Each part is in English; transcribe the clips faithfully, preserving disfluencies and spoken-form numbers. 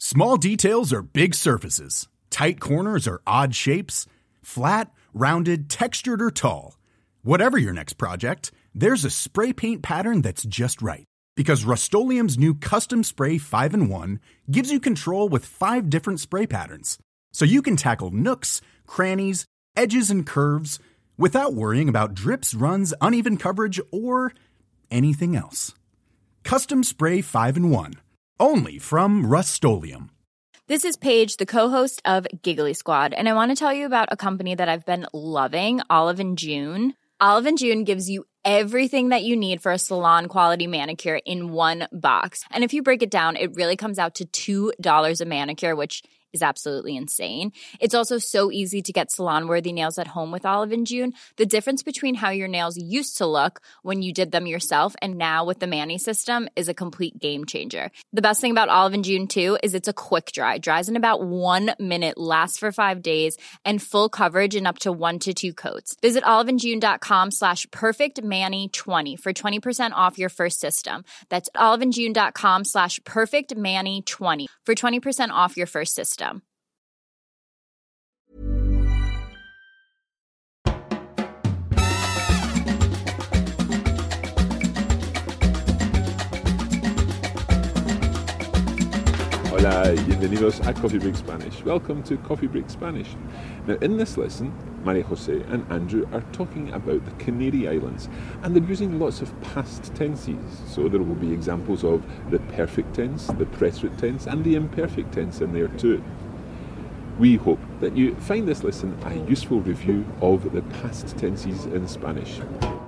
Small details are big surfaces. Tight corners are odd shapes. Flat, rounded, textured, or tall. Whatever your next project, there's a spray paint pattern that's just right. Because Rust-Oleum's new Custom Spray five in one gives you control with five different spray patterns. So you can tackle nooks, crannies, edges, and curves without worrying about drips, runs, uneven coverage, or anything else. Custom Spray five in one. Only from Rust-Oleum. This is Paige, the co-host of Giggly Squad, and I want to tell you about a company that I've been loving, Olive and June. Olive and June gives you everything that you need for a salon-quality manicure in one box. And if you break it down, it really comes out to two dollars a manicure, which is absolutely insane. It's also so easy to get salon-worthy nails at home with Olive and June. The difference between how your nails used to look when you did them yourself and now with the Mani system is a complete game changer. The best thing about Olive and June, too, is it's a quick dry. Dries in about one minute, lasts for five days, and full coverage in up to one to two coats. Visit oliveandjune.com slash perfectmani20 for twenty percent off your first system. That's oliveandjune.com slash perfectmani20 for twenty percent off your first system. Hola y bienvenidos a Coffee Break Spanish. Welcome to Coffee Break Spanish. Now, in this lesson, Maria Jose and Andrew are talking about the Canary Islands, and they're using lots of past tenses. So there will be examples of the perfect tense, the present tense, and the imperfect tense in there too. We hope that you find this lesson a useful review of the past tenses in Spanish.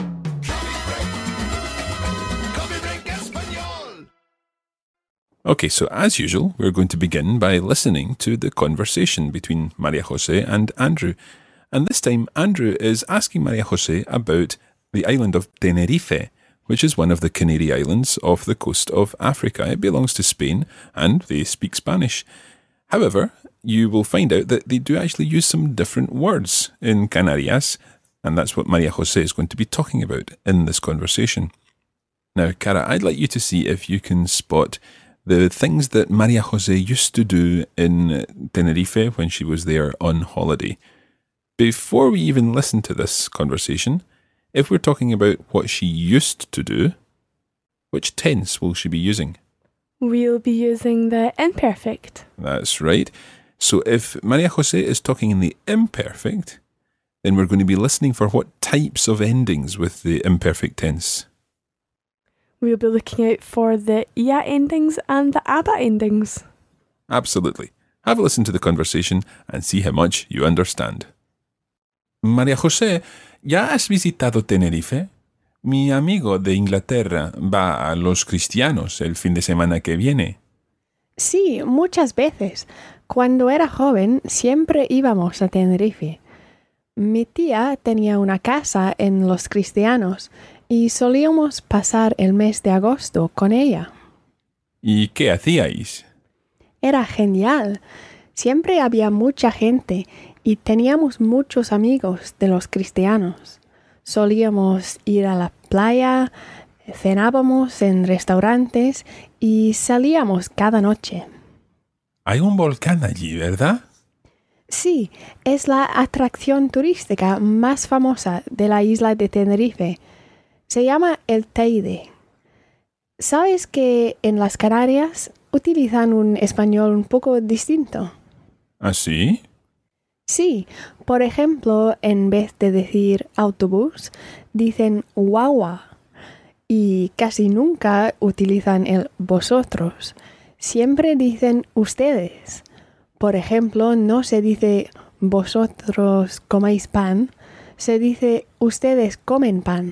Okay, so as usual, we're going to begin by listening to the conversation between Maria Jose and Andrew. And this time, Andrew is asking Maria Jose about the island of Tenerife, which is one of the Canary Islands off the coast of Africa. It belongs to Spain, and they speak Spanish. However, you will find out that they do actually use some different words in Canarias, and that's what Maria Jose is going to be talking about in this conversation. Now, Cara, I'd like you to see if you can spot the things that Maria Jose used to do in Tenerife when she was there on holiday. Before we even listen to this conversation, if we're talking about what she used to do, which tense will she be using? We'll be using the imperfect. That's right. So if Maria Jose is talking in the imperfect, then we're going to be listening for what types of endings with the imperfect tense. We'll be looking out for the ia endings and the aba endings. Absolutely. Have a listen to the conversation and see how much you understand. María José, ¿ya has visitado Tenerife? Mi amigo de Inglaterra va a Los Cristianos el fin de semana que viene. Sí, muchas veces. Cuando era joven siempre íbamos a Tenerife. Mi tía tenía una casa en Los Cristianos y solíamos pasar el mes de agosto con ella. ¿Y qué hacíais? Era genial. Siempre había mucha gente y teníamos muchos amigos de los cristianos. Solíamos ir a la playa, cenábamos en restaurantes y salíamos cada noche. Hay un volcán allí, ¿verdad? Sí, es la atracción turística más famosa de la isla de Tenerife. Se llama el Teide. ¿Sabes que en las Canarias utilizan un español un poco distinto? ¿Ah, sí? Sí, por ejemplo, en vez de decir autobús, dicen guagua. Y casi nunca utilizan el vosotros. Siempre dicen ustedes. Por ejemplo, no se dice vosotros coméis pan, se dice ustedes comen pan.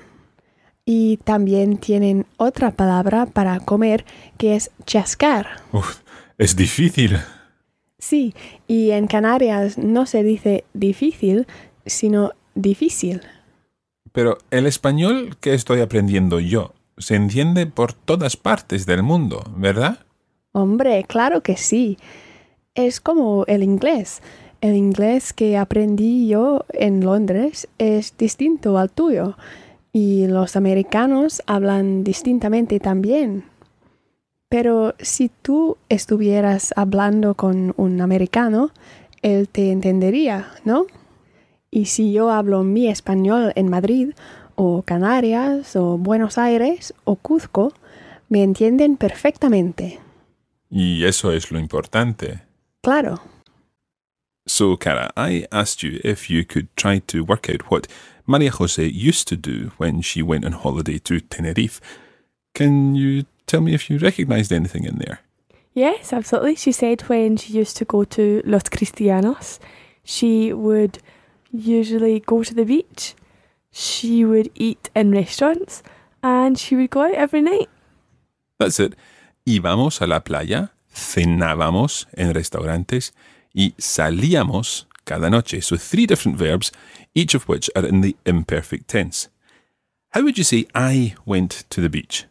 Y también tienen otra palabra para comer que es chascar. Uf, es difícil. Sí, y en Canarias no se dice difícil, sino difícil. Pero el español que estoy aprendiendo yo se entiende por todas partes del mundo, ¿verdad? Hombre, claro que sí. Es como el inglés. El inglés que aprendí yo en Londres es distinto al tuyo. Y los americanos hablan distintamente también. Pero si tú estuvieras hablando con un americano, él te entendería, ¿no? Y si yo hablo mi español en Madrid, o Canarias, o Buenos Aires, o Cuzco, me entienden perfectamente. Y eso es lo importante. Claro. So, Cara, I asked you if you could try to work out what Maria Jose used to do when she went on holiday to Tenerife. Can you tell me if you recognised anything in there? Yes, absolutely. She said when she used to go to Los Cristianos, she would usually go to the beach, she would eat in restaurants, and she would go out every night. That's it. Íbamos a la playa, cenábamos en restaurantes, y salíamos cada noche. So three different verbs, each of which are in the imperfect tense. How would you say I went to the beach?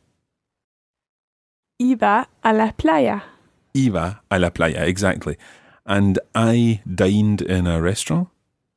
Iba a la playa. Iba a la playa, exactly. And I dined in a restaurant?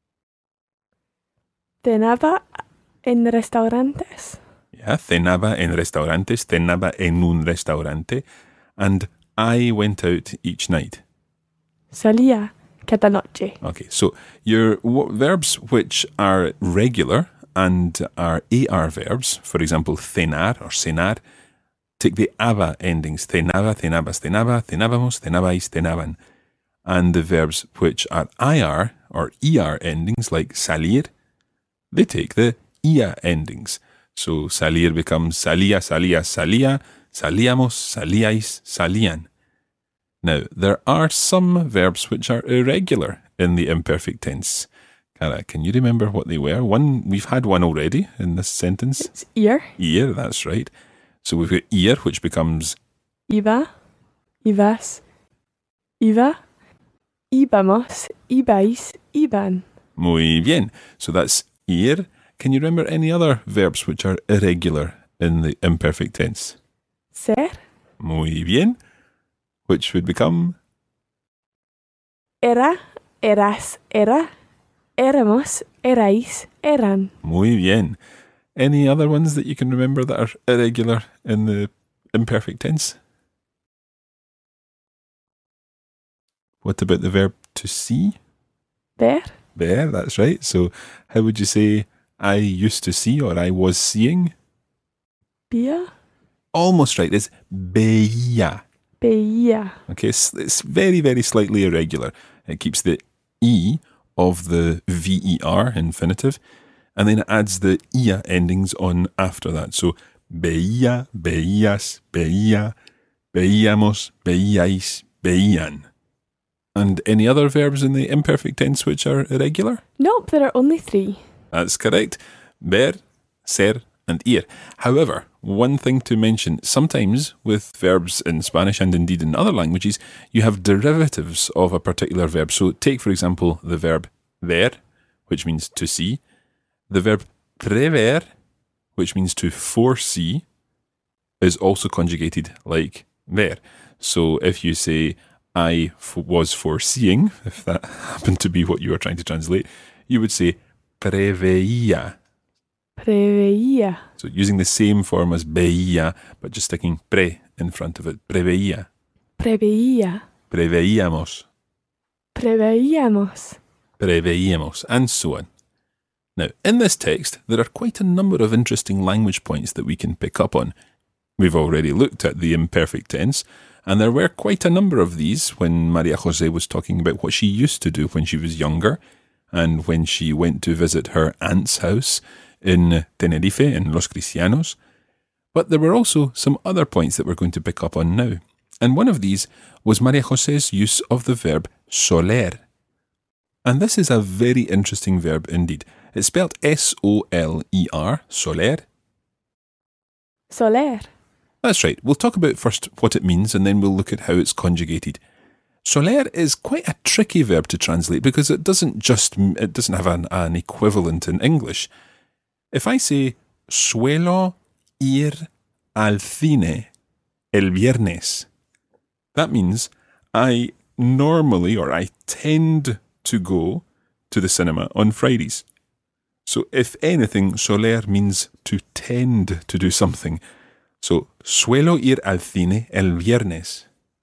Cenaba en restaurantes. Yeah, cenaba en restaurantes, cenaba en un restaurante. And I went out each night. Salía cada noche. Okay, so your w- verbs which are regular and are A R verbs, for example, cenar or cenar, take the aba endings. Cenaba, cenabas, cenaba, cenábamos, cenabais, cenaban. And the verbs which are I R or E R endings, like salir, they take the ia endings. So salir becomes salía, salía, salía, salíamos, salíais, salían. Now, there are some verbs which are irregular in the imperfect tense. Cara, can you remember what they were? One, we've had one already in this sentence. It's ir. Ir, that's right. So we've got ir, which becomes Iba, ibas, iba, íbamos, ibais, iban. muy bien. So that's ir. Can you remember any other verbs which are irregular in the imperfect tense? Ser, Muy bien. Which would become era, eras, era, éramos, erais, eran. muy bien. Any other ones that you can remember that are irregular in the imperfect tense? What about the verb to see? Ver, There, that's right. So how would you say I used to see or I was seeing? via, Almost right. It's veía. veía. Okay, it's, it's very, very slightly irregular. It keeps the E of the V E R infinitive, and then it adds the ia endings on after that. So, veía, veías, veía, veíamos, veíais, veían. And any other verbs in the imperfect tense which are irregular? Nope, there are only three. That's correct. Ver, ser, and ir. However, one thing to mention, sometimes with verbs in Spanish and indeed in other languages, you have derivatives of a particular verb. So take, for example, the verb ver, which means to see. The verb prever, which means to foresee, is also conjugated like ver. So if you say, I f- was foreseeing, if that happened to be what you were trying to translate, you would say preveía. Preveía. So using the same form as veía, but just sticking pre in front of it. Preveía. Preveía. Preveíamos. Preveíamos. Preveíamos. And so on. Now, in this text, there are quite a number of interesting language points that we can pick up on. We've already looked at the imperfect tense, and there were quite a number of these when Maria Jose was talking about what she used to do when she was younger, and when she went to visit her aunt's house in Tenerife, in Los Cristianos. But there were also some other points that we're going to pick up on now. And one of these was Maria Jose's use of the verb soler. And this is a very interesting verb indeed. It's spelled S O L E R, soler. Soler. That's right. We'll talk about first what it means and then we'll look at how it's conjugated. Soler is quite a tricky verb to translate because it doesn't just, it doesn't have an, an equivalent in English. If I say, suelo ir al cine el viernes, that means I normally, or I tend to go to the cinema on Fridays. So if anything, soler means to tend to do something. So, suelo ir al cine el viernes.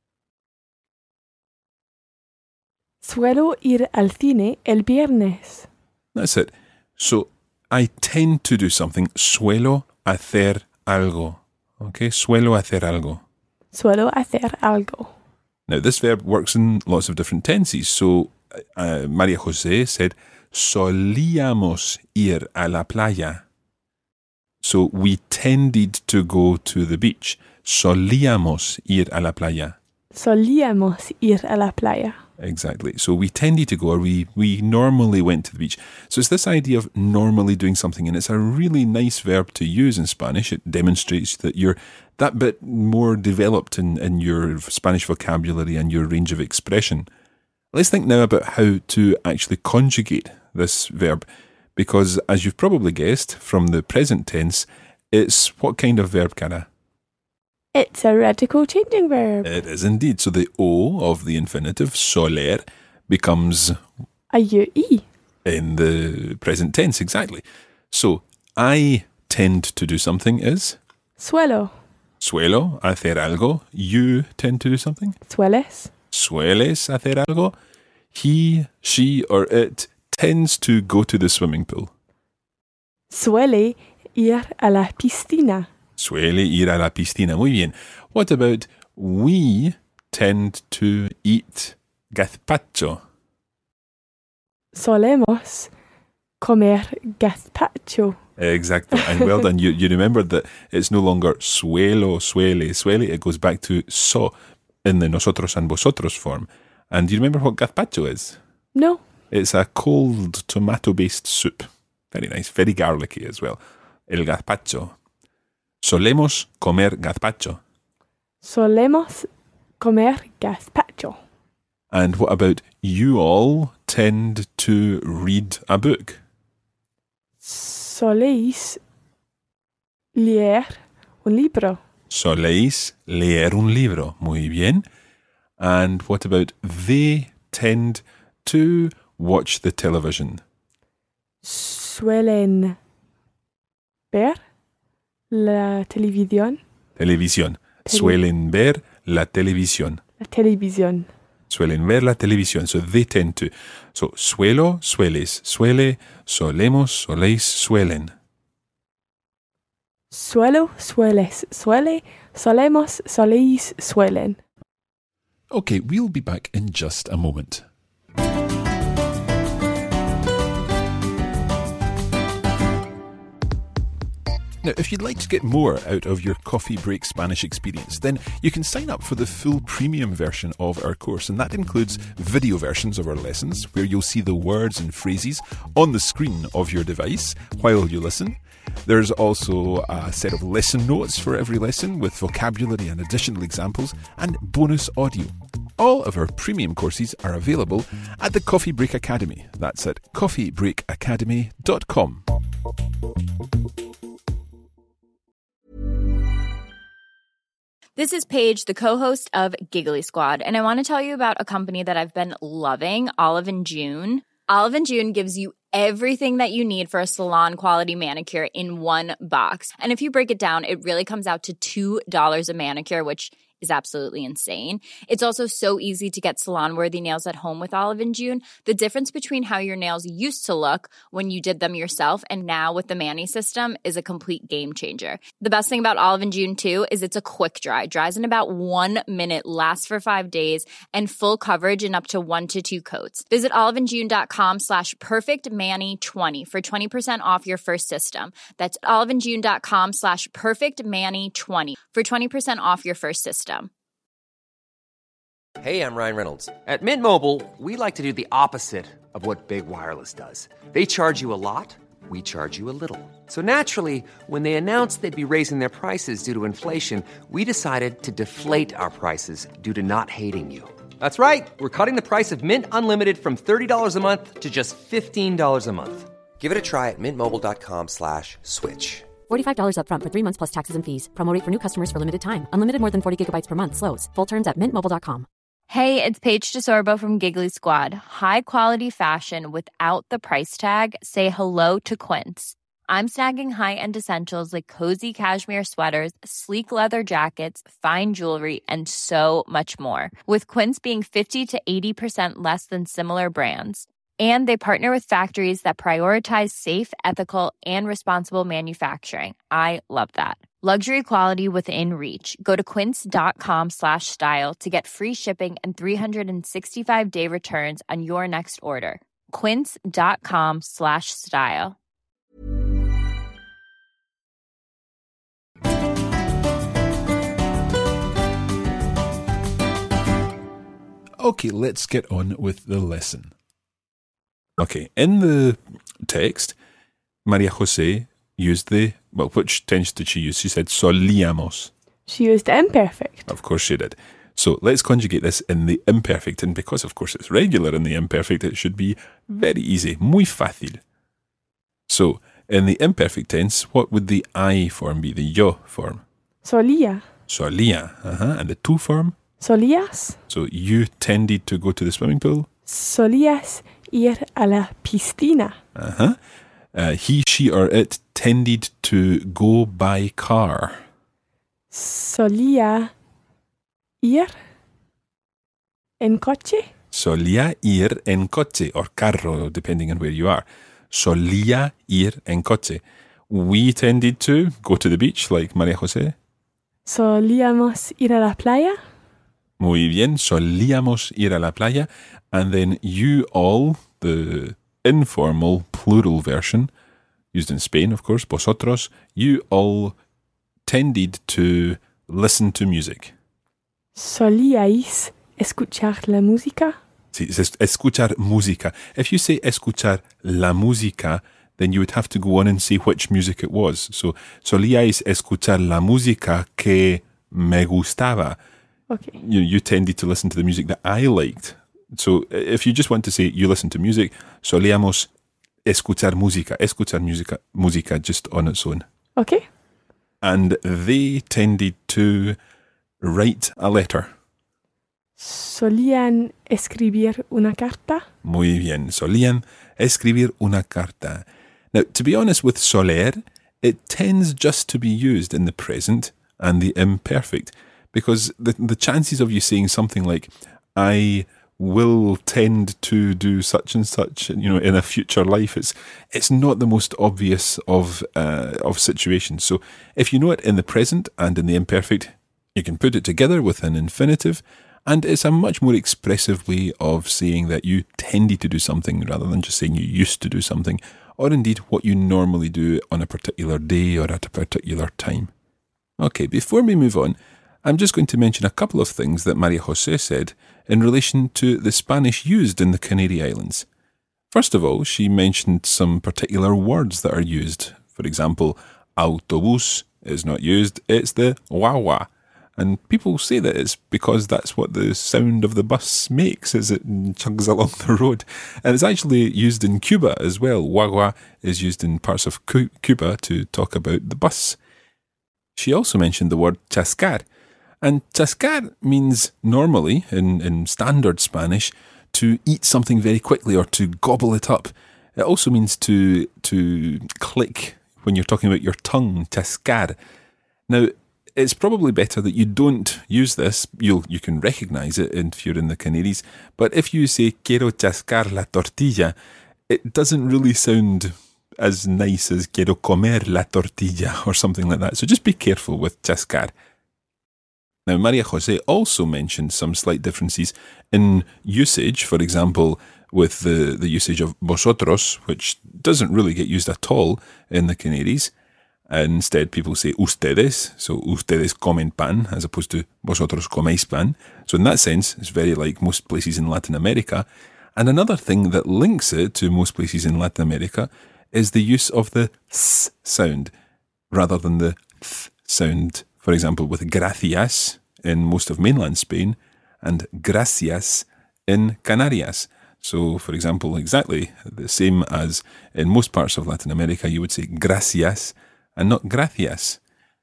Suelo ir al cine el viernes. That's it. So, I tend to do something. Suelo hacer algo. Okay, suelo hacer algo. Suelo hacer algo. Now, this verb works in lots of different tenses. So, uh, María José said, solíamos ir a la playa. So, we tended to go to the beach. Solíamos ir a la playa. Solíamos ir a la playa. Exactly. So we tended to go, or we, we normally went to the beach. So it's this idea of normally doing something, and it's a really nice verb to use in Spanish. It demonstrates that you're that bit more developed in, in your Spanish vocabulary and your range of expression. Let's think now about how to actually conjugate this verb, because as you've probably guessed from the present tense, it's what kind of verb, Cara? It's a radical changing verb. It is indeed. So the O of the infinitive, soler, becomes A U E. in the present tense, exactly. So I tend to do something is Suelo. suelo hacer algo. You tend to do something. Sueles. Sueles hacer algo. He, she, or it tends to go to the swimming pool. Suele ir a la piscina. Suele ir a la piscina. Muy bien. What about we tend to eat gazpacho? Solemos comer gazpacho. Exactly. And well done. You you remembered that it's no longer suelo, suele, suele. It goes back to so in the nosotros and vosotros form. And do you remember what gazpacho is? No. It's a cold tomato-based soup. Very nice. Very garlicky as well. El gazpacho. Solemos comer gazpacho. Solemos comer gazpacho. And what about you all tend to read a book? Soléis leer un libro. Soléis leer un libro. Muy bien. And what about they tend to watch the television? Suelen ver la televisión. Televisión. Tele- Suelen ver la televisión. La televisión. Suelen ver la televisión. So they tend to. So suelo, sueles, suele, solemos, soléis, suelen. Suelo, sueles, suele, solemos, soléis, suelen. Okay, we'll be back in just a moment. Now, if you'd like to get more out of your Coffee Break Spanish experience, then you can sign up for the full premium version of our course, and that includes video versions of our lessons, where you'll see the words and phrases on the screen of your device while you listen. There's also a set of lesson notes for every lesson with vocabulary and additional examples, and bonus audio. All of our premium courses are available at the Coffee Break Academy. That's at coffee break academy dot com. This is Paige, the co-host of Giggly Squad, and I want to tell you about a company that I've been loving, Olive and June. Olive and June gives you everything that you need for a salon-quality manicure in one box. And if you break it down, it really comes out to two dollars a manicure, which is absolutely insane. It's also so easy to get salon-worthy nails at home with Olive and June. The difference between how your nails used to look when you did them yourself and now with the Mani system is a complete game changer. The best thing about Olive and June, too, is it's a quick dry. Dries in about one minute, lasts for five days, and full coverage in up to one to two coats. Visit oliveandjune.com slash perfectmani20 for twenty percent off your first system. That's oliveandjune.com slash perfectmani20 for twenty percent off your first system. Hey, I'm Ryan Reynolds. At Mint Mobile, we like to do the opposite of what Big Wireless does. They charge you a lot, we charge you a little. So naturally, when they announced they'd be raising their prices due to inflation, we decided to deflate our prices due to not hating you. That's right. We're cutting the price of Mint Unlimited from thirty dollars a month to just fifteen dollars a month. Give it a try at mintmobile.com slash switch. forty-five dollars up front for three months plus taxes and fees. Promo rate for new customers for limited time. Unlimited more than forty gigabytes per month. Slows full terms at mint mobile dot com. Hey, it's Paige DeSorbo from Giggly Squad. High quality fashion without the price tag. Say hello to Quince. I'm snagging high-end essentials like cozy cashmere sweaters, sleek leather jackets, fine jewelry, and so much more. With Quince being fifty to eighty percent less than similar brands. And they partner with factories that prioritize safe, ethical, and responsible manufacturing. I love that. Luxury quality within reach. Go to quince.com slash style to get free shipping and three sixty-five day returns on your next order. Quince.com slash style. Okay, let's get on with the lesson. Okay, in the text, Maria Jose used the, well, which tense did she use? She said solíamos. She used the imperfect. Of course she did. So let's conjugate this in the imperfect, and because of course it's regular in the imperfect, it should be very easy, muy fácil. So, in the imperfect tense, what would the I form be, the yo form? Solía. Solía, uh-huh. And the tú form? Solías. So you tended to go to the swimming pool? Solías ir a la piscina. Uh-huh. Uh, he, she, or it tended to go by car. Solía ir en coche. Solía ir en coche, or carro, depending on where you are. Solía ir en coche. We tended to go to the beach, like Maria Jose. Solíamos ir a la playa. Muy bien, solíamos ir a la playa. And then you all, the informal plural version, used in Spain, of course, vosotros, you all tended to listen to music. ¿Solíais escuchar la música? Sí, es escuchar música. If you say escuchar la música, then you would have to go on and say which music it was. So, solíais escuchar la música que me gustaba. Okay. You, you tended to listen to the music that I liked. So if you just want to say you listen to music, solíamos escuchar música, escuchar música, música just on its own. Okay. And they tended to write a letter. ¿Solían escribir una carta? Muy bien, solían escribir una carta. Now, to be honest with soler, it tends just to be used in the present and the imperfect, because the the chances of you saying something like, I will tend to do such and such, you know, in a future life, it's it's not the most obvious of uh, of situations. So if you know it in the present and in the imperfect, you can put it together with an infinitive, and it's a much more expressive way of saying that you tended to do something rather than just saying you used to do something, or indeed what you normally do on a particular day or at a particular time. Okay, before we move on, I'm just going to mention a couple of things that Maria Jose said in relation to the Spanish used in the Canary Islands. First of all, she mentioned some particular words that are used. For example, autobús is not used, it's the guagua. And people say that it's because that's what the sound of the bus makes as it chugs along the road. And it's actually used in Cuba as well. Guagua is used in parts of Cuba to talk about the bus. She also mentioned the word chascar. And chascar means normally, in, in standard Spanish, to eat something very quickly or to gobble it up. It also means to to click when you're talking about your tongue, chascar. Now, it's probably better that you don't use this. You'll, you can recognise it if you're in the Canaries. But if you say, quiero chascar la tortilla, it doesn't really sound as nice as quiero comer la tortilla or something like that. So just be careful with chascar. Now, Maria Jose also mentioned some slight differences in usage. For example, with the, the usage of vosotros, which doesn't really get used at all in the Canaries. Instead, people say ustedes, so ustedes comen pan, as opposed to vosotros coméis pan. So in that sense, it's very like most places in Latin America. And another thing that links it to most places in Latin America is the use of the s sound rather than the th sound. For example, with gracias in most of mainland Spain and gracias in Canarias. So, for example, exactly the same as in most parts of Latin America, you would say gracias and not gracias.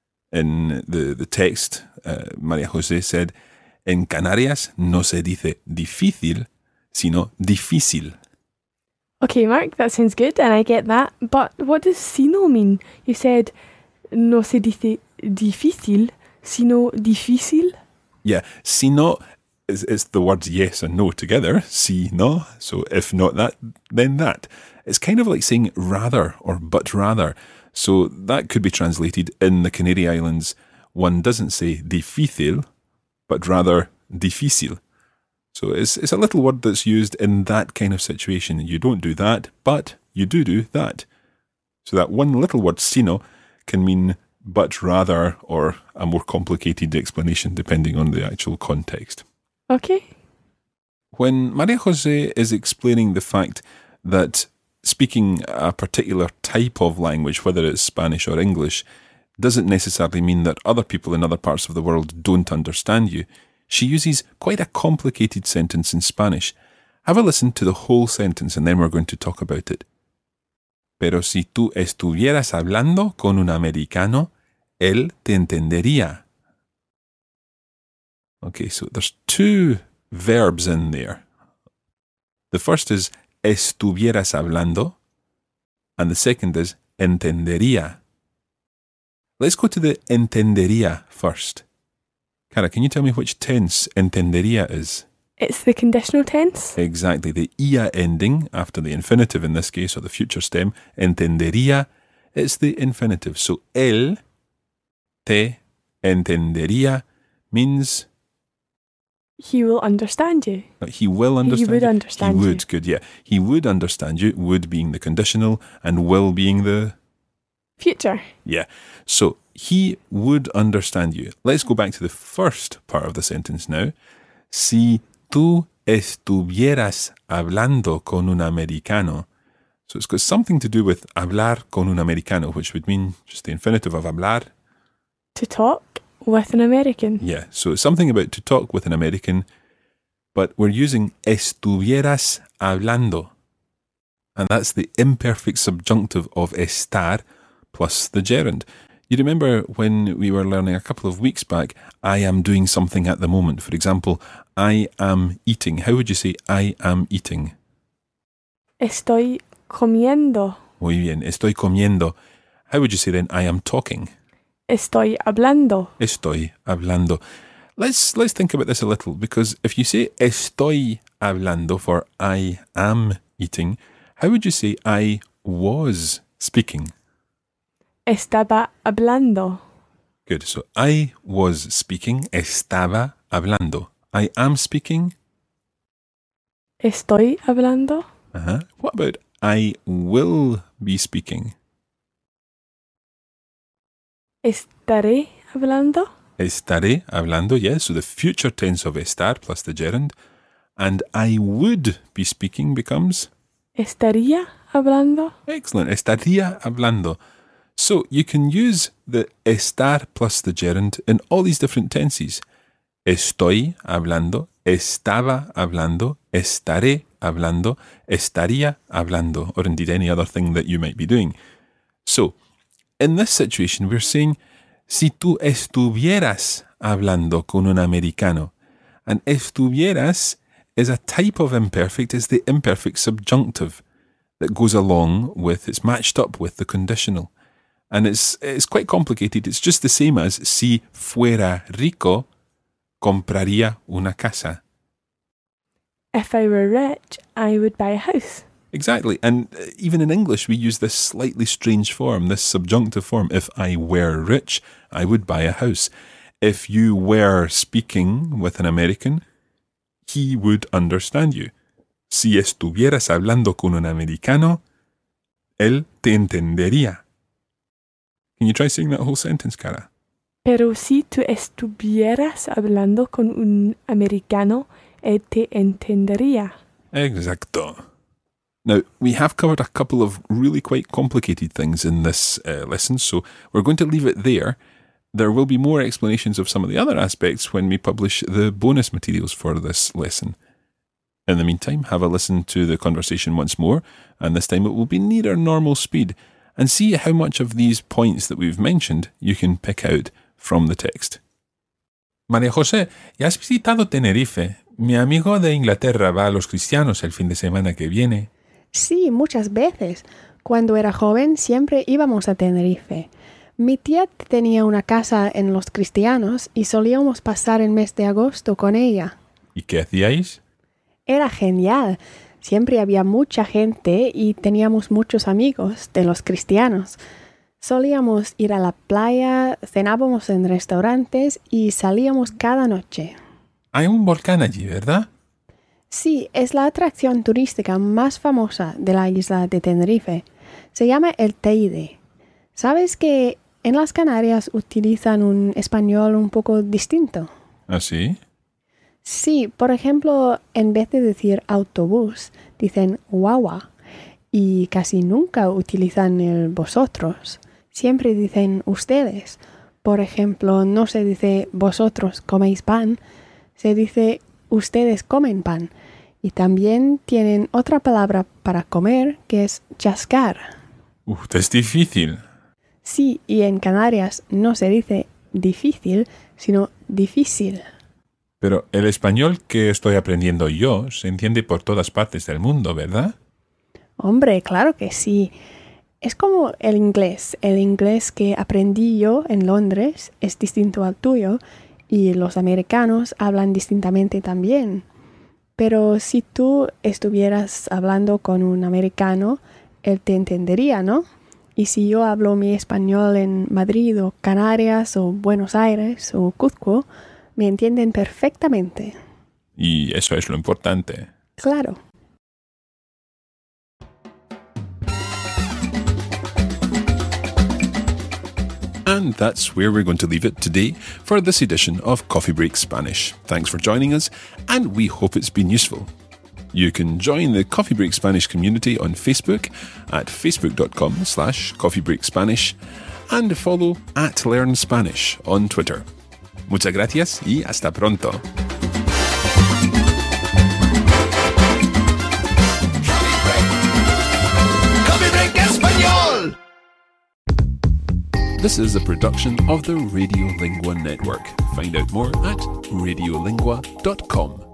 In the, the text, uh, Maria Jose said, en Canarias no se dice difícil, sino difícil. Okay, Mark, that sounds good, and I get that. But what does sino mean? You said no se dice difícil, sino difícil. Yeah, sino is, is the words yes and no together. Si, no. So if not that, then that. It's kind of like saying rather or but rather. So that could be translated in the Canary Islands. One doesn't say difícil, but rather difícil. So it's it's a little word that's used in that kind of situation. You don't do that, but you do do that. So that one little word, sino, can mean but rather or a more complicated explanation depending on the actual context. Okay. When Maria Jose is explaining the fact that speaking a particular type of language, whether it's Spanish or English, doesn't necessarily mean that other people in other parts of the world don't understand you, she uses quite a complicated sentence in Spanish. Have a listen to the whole sentence and then we're going to talk about it. Pero si tú estuvieras hablando con un americano, él te entendería. Okay, so there's two verbs in there. The first is estuvieras hablando, and the second is entendería. Let's go to the entendería first. Cara, can you tell me which tense entendería is? It's the conditional tense. Exactly, the ia ending after the infinitive in this case, or the future stem, entendería, it's the infinitive. So, él te entendería means... He will understand you. He will understand He would you. understand He you. would, good, yeah. He would understand you, would being the conditional, and will being the... Future. Yeah. So, he would understand you. Let's go back to the first part of the sentence now. Si tú estuvieras hablando con un americano. So it's got something to do with hablar con un americano, which would mean just the infinitive of hablar. To talk with an American. Yeah, so it's something about to talk with an American, but we're using estuvieras hablando. And that's the imperfect subjunctive of estar plus the gerund. You remember when we were learning a couple of weeks back, I am doing something at the moment. For example, I am eating. How would you say I am eating? Estoy comiendo. Muy bien, estoy comiendo. How would you say then I am talking? Estoy hablando. Estoy hablando. Let's let's think about this a little, because if you say estoy hablando for I am eating, how would you say I was speaking? Estaba hablando. Good. So I was speaking. Estaba hablando. I am speaking. Estoy hablando. Uh-huh. What about I will be speaking? Estaré hablando. Estaré hablando, yes. So the future tense of estar plus the gerund. And I would be speaking becomes? Estaría hablando. Excellent. Estaría hablando. So you can use the estar plus the gerund in all these different tenses. Estoy hablando, estaba hablando, estaré hablando, estaría hablando, or indeed any other thing that you might be doing. So, in this situation, we're saying, si tú estuvieras hablando con un americano. And estuvieras is a type of imperfect, it's the imperfect subjunctive that goes along with, it's matched up with the conditional. And it's it's quite complicated. It's just the same as si fuera rico, compraría una casa. If I were rich, I would buy a house. Exactly. And even in English, we use this slightly strange form, this subjunctive form. If I were rich, I would buy a house. If you were speaking with an American, he would understand you. Si estuvieras hablando con un americano, él te entendería. Can you try saying that whole sentence, Cara? Pero si tú estuvieras hablando con un americano, él te entendería. Exacto. Now, we have covered a couple of really quite complicated things in this uh, lesson, so we're going to leave it there. There will be more explanations of some of the other aspects when we publish the bonus materials for this lesson. In the meantime, have a listen to the conversation once more, and this time it will be near normal speed, and see how much of these points that we've mentioned you can pick out from the text. María José, ¿ya has visitado Tenerife? Mi amigo de Inglaterra va a los cristianos el fin de semana que viene. Sí, muchas veces. Cuando era joven siempre íbamos a Tenerife. Mi tía tenía una casa en Los Cristianos y solíamos pasar el mes de agosto con ella. ¿Y qué hacíais? Era genial. Siempre había mucha gente y teníamos muchos amigos de Los Cristianos. Solíamos ir a la playa, cenábamos en restaurantes y salíamos cada noche. Hay un volcán allí, ¿verdad? Sí, es la atracción turística más famosa de la isla de Tenerife. Se llama el Teide. ¿Sabes que en las Canarias utilizan un español un poco distinto? ¿Ah, sí? Sí, por ejemplo, en vez de decir autobús, dicen guagua. Y casi nunca utilizan el vosotros. Siempre dicen ustedes. Por ejemplo, no se dice vosotros coméis pan, se dice ustedes comen pan. Y también tienen otra palabra para comer que es chascar. Uf, es difícil. Sí, y en Canarias no se dice difícil, sino difícil. Pero el español que estoy aprendiendo yo se entiende por todas partes del mundo, ¿verdad? Hombre, claro que sí. Es como el inglés. El inglés que aprendí yo en Londres es distinto al tuyo y los americanos hablan distintamente también. Pero si tú estuvieras hablando con un americano, él te entendería, ¿no? Y si yo hablo mi español en Madrid o Canarias o Buenos Aires o Cuzco, me entienden perfectamente. Y eso es lo importante. Claro. And that's where we're going to leave it today for this edition of Coffee Break Spanish. Thanks for joining us, and we hope it's been useful. You can join the Coffee Break Spanish community on Facebook at facebook.com slash coffeebreakspanish and follow at Learn Spanish on Twitter. Muchas gracias y hasta pronto. This is a production of the Radiolingua Network. Find out more at radiolingua dot com.